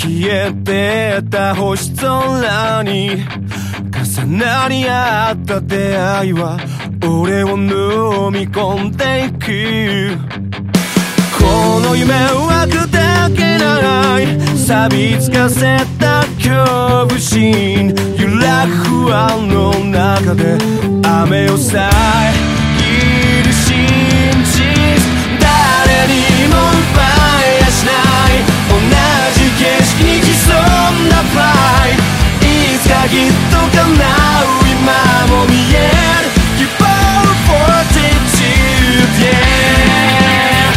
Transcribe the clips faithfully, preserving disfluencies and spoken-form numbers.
消えてた星空に重なり合った出会いは俺を飲み込んでいく。この夢は砕けない錆びつかせた恐怖心、揺らぐ不安の中で雨を遮る真実、誰にも奪えやしない同じ景色に潜んだプライド、いつかきっと叶う今も見える希望 Fortitude、yeah。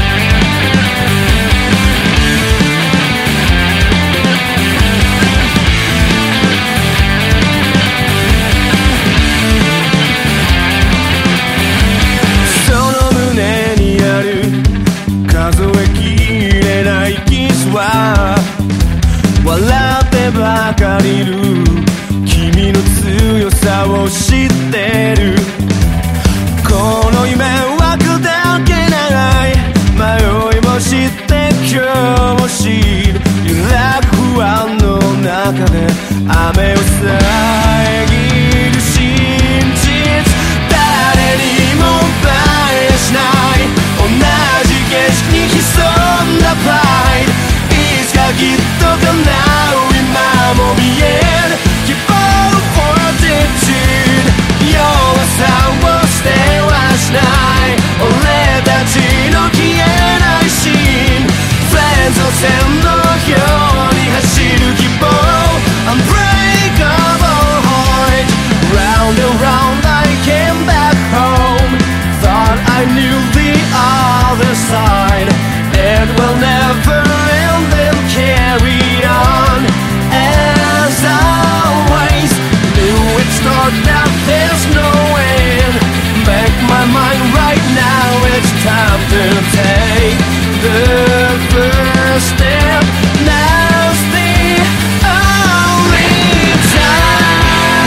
数えきれないキスは笑ってばかりいる、君の強さを知ってる。この夢は砕けない迷いも知って今日も知る、揺らぐ不安の中で雨を遮る真実、誰にも奪えやしない同じ景色に潜んだプライド、いつかきっと叶う今も見える希望 Fortitude、 弱さを捨てはしない俺たちの消えないシーン、フレンズの線のように走る希望 Unbreakable heart、 Round and round I came back home, thought I knew the other side, it will never end and carry on as always, knew it started out there's no end, back my mind right now it's time to take the first step, now's the only time。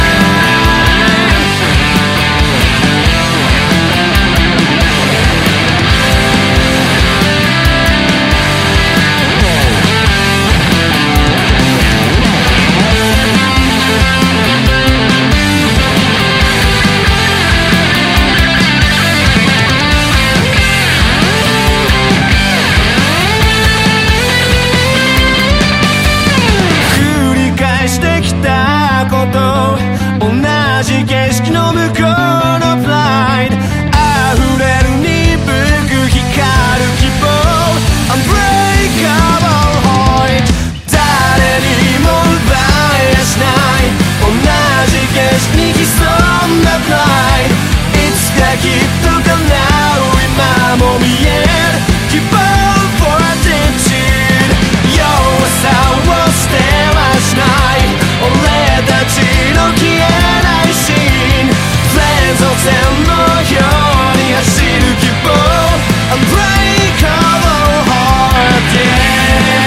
同じ景色の向こうのプライド、溢れる鈍く光る希望 Unbreakable heart、 誰にも奪えやしない同じ景色に潜んだプライド、いつかきっと叶う今も見える希望 Fortitude、 弱さを捨てはしない俺たちの消えないシーン、フレンズの線のように走る希望 Unbreakable heart、yeah。